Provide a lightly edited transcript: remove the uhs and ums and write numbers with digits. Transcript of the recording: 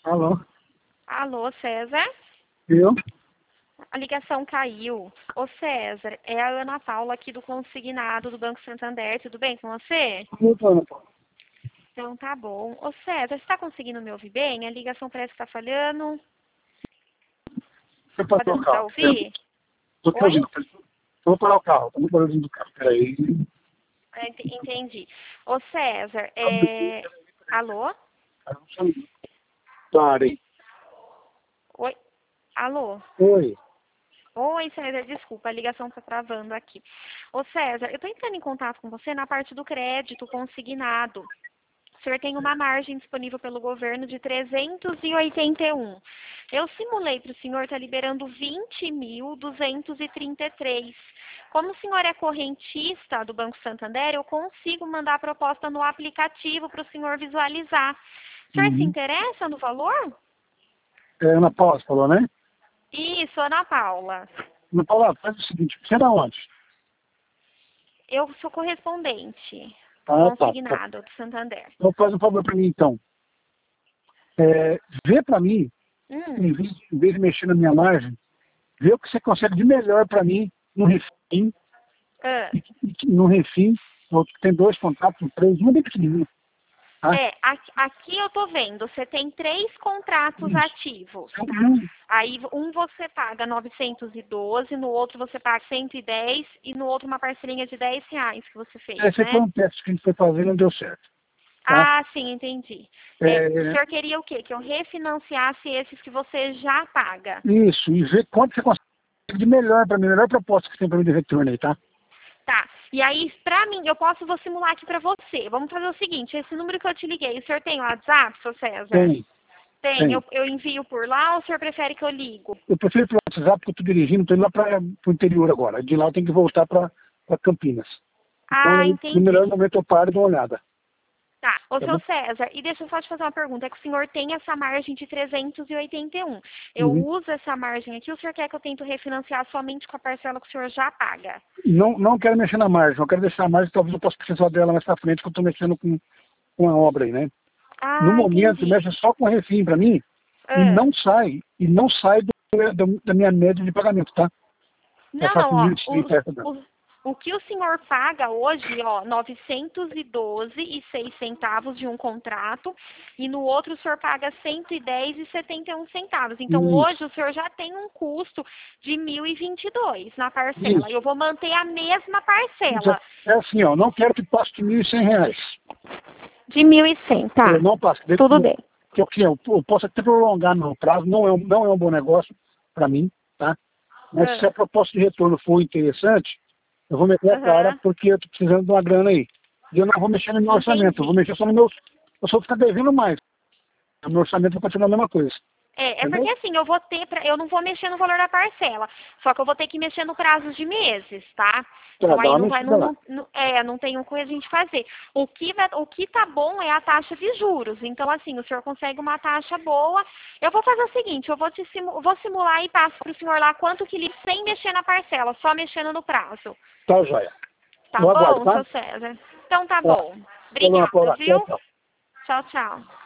Alô? Alô, César? Eu? A ligação caiu. Ô, César, é a Ana Paula aqui do Consignado do Banco Santander. Tudo bem com você? Muito, Ana Paula. Então tá bom. Ô, César, você está conseguindo me ouvir bem? A ligação parece que está falhando. Você Tá parou o dando para carro? ouvir? Estou te Oi? ouvindo. Vou parar o carro. Está muito barulhinho do carro. Peraí. Entendi. Ô, César, Alô? Parei. Oi? Alô? Oi. Oi, César, desculpa, a ligação está travando aqui. Ô, César, eu estou entrando em contato com você na parte do crédito consignado. O senhor tem uma margem disponível pelo governo de 381. Eu simulei para o senhor estar liberando 20.233. Como o senhor é correntista do Banco Santander, eu consigo mandar a proposta no aplicativo para o senhor visualizar. O senhor se Uhum. interessa no valor? Ana Paula, você falou, né? Isso, Ana Paula. Ana Paula, faz o seguinte. Você é da onde? Eu sou correspondente Tá. consignado do Santander. Então faz um favor para mim, então. Vê para mim, Hum, em vez de mexer na minha margem, vê o que você consegue de melhor para mim no refim. ah. No refim, tem 2 contratos, 3, um bem pequenininho. Tá? Aqui eu tô vendo, você tem 3 contratos Isso. ativos, tá? Uhum. Aí um você paga 912, no outro você paga 110 e no outro uma parcelinha de R$ 10 que você fez, Esse foi né? um teste que a gente foi fazer e não deu certo. Tá? Ah, sim, entendi. O É, senhor queria o quê? Que eu refinanciasse esses que você já paga. isso, e ver quanto você consegue de melhor para mim, melhor proposta que tem para mim de retorno aí, tá? Tá. E aí, pra mim, vou simular aqui pra você. Vamos fazer o seguinte, esse número que eu te liguei, o senhor tem o WhatsApp, seu César? Tem, Tem. tem. Eu envio por lá ou o senhor prefere que eu ligo? Eu prefiro pelo WhatsApp porque eu estou dirigindo, estou indo lá para o interior agora. De lá eu tenho que voltar para Campinas. Então, Ah, no melhor entendi. momento eu paro e dou uma olhada. Tá. Ô, Tá seu bom? César, e deixa eu só te fazer uma pergunta. É que o senhor tem essa margem de 381. Eu Uhum. uso essa margem aqui, o senhor quer que eu tento refinanciar somente com a parcela que o senhor já paga? Não quero mexer na margem, eu quero deixar a margem, talvez eu possa precisar dela mais para frente, que eu estou mexendo com a obra aí, né? No Ah, momento, entendi. mexe só com refim para mim Ah. e não sai da minha média de pagamento, tá? Eu Não, faço não, ó. 1.030 essa dela. O que o senhor paga hoje, ó, 912,06 de um contrato e no outro o senhor paga 110,71. Então Isso, hoje o senhor já tem um custo de 1.022 na parcela. isso. Eu vou manter a mesma Isso parcela é assim, ó, não quero que passe de R$ 1.100. de 1.100, Eu tá? não passo. Tudo bem. Eu posso até prolongar no prazo, não é um bom negócio para mim, tá? Mas se Ah, a proposta de retorno for interessante, eu vou meter a cara aham, porque eu estou precisando de uma grana aí. E eu não vou mexer no meu orçamento, eu vou entendi. mexer só no meu. Eu só vou ficar devendo mais. O meu orçamento vai continuar a mesma coisa. É porque Entendeu? assim, eu não vou mexer no valor da parcela, só que eu vou ter que mexer no prazo de meses, tá? Tá, Então dá aí uma não vai, mexida lá. não tem o que a gente fazer. O que tá bom é a taxa de juros. Então assim, o senhor consegue uma taxa boa. Eu vou fazer o seguinte, vou simular e passo pro senhor lá quanto que ele sem mexer na parcela, só mexendo no prazo. Tá, joia. Tá Eu aguardo, bom, tá? seu César? Então tá Tá. bom. Falou, Obrigada, Paula. Tchau, viu? tchau. Tchau, tchau.